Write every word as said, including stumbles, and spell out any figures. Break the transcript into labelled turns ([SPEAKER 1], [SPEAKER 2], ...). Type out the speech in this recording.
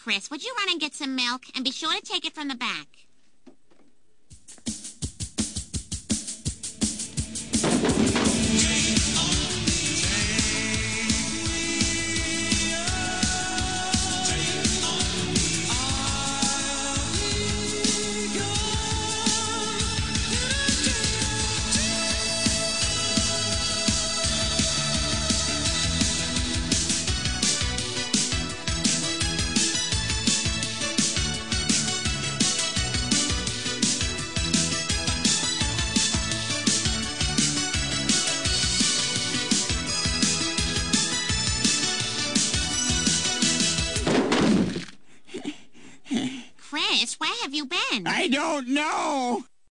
[SPEAKER 1] Chris, would you run and get some milk? And be sure to take it from the back. Chris, where have you been?
[SPEAKER 2] I don't know.